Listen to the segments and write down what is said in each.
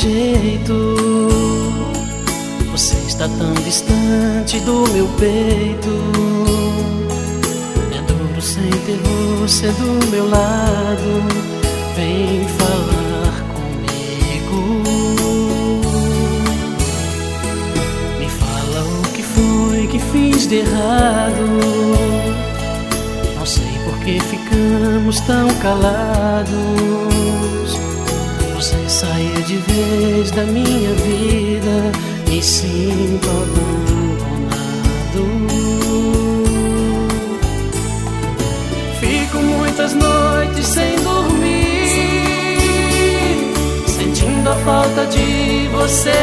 jeito. Você está tão distante do meu peito. É duro sem ter você do meu lado. Vem falar comigo. Me fala o que foi que fiz de errado. Não sei por que ficamos tão calados. Você saiu de vez da minha vida. Me sinto abandonado. Fico muitas noites sem dormir, sentindo a falta de você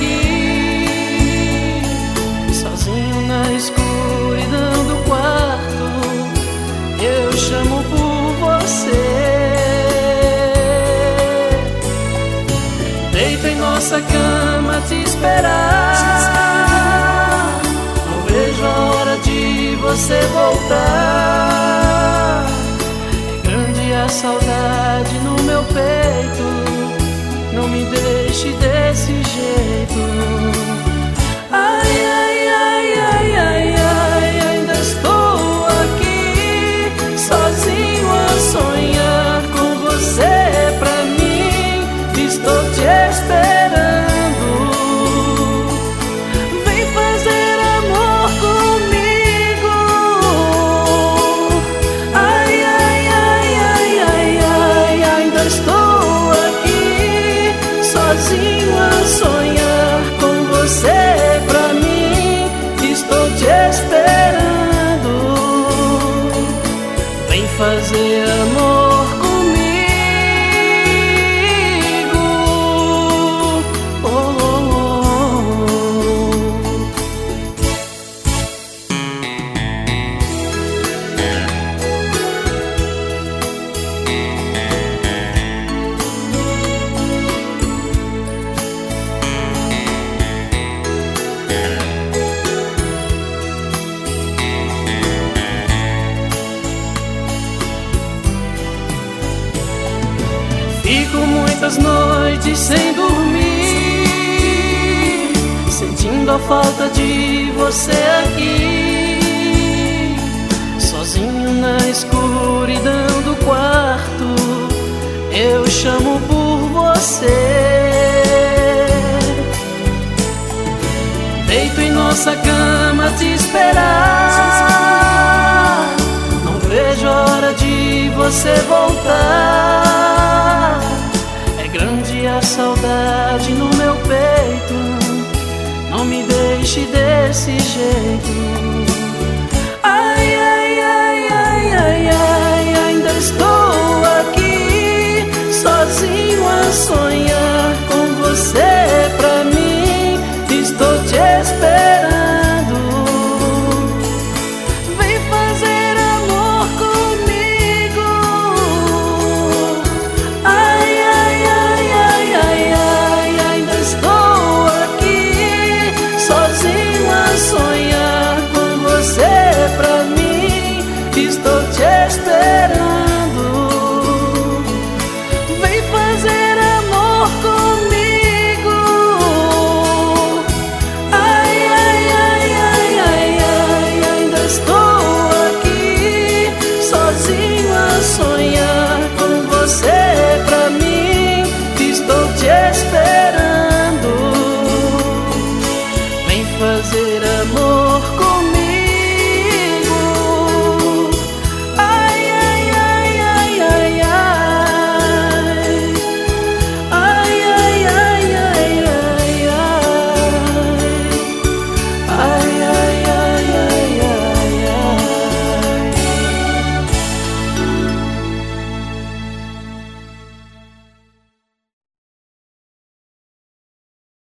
aqui. Sozinho na escuridão do quarto, eu chamo por você. Deito em nossa cama te esperar. Não vejo a hora de você voltar. É grande a saudade no meu peito. Não me deixe desse jeito. Ai, ai, ai, ai, ai, ai, ainda estou aqui, sozinho a sonhar com você pra mim. Estou te esperando. Vem fazer amor comigo. Ai, ai, ai, ai, ai, ai, ainda estou aqui, sozinho a sonhar com você pra mim. Estou te esperando. Vem fazer amor comigo. Fico muitas noites sem dormir, sentindo a falta de você aqui. Sozinho na escuridão do quarto, eu chamo por você. Deito em nossa cama te esperar. Não vejo a hora de você voltar. É grande a saudade no meu peito. Não me deixe desse jeito.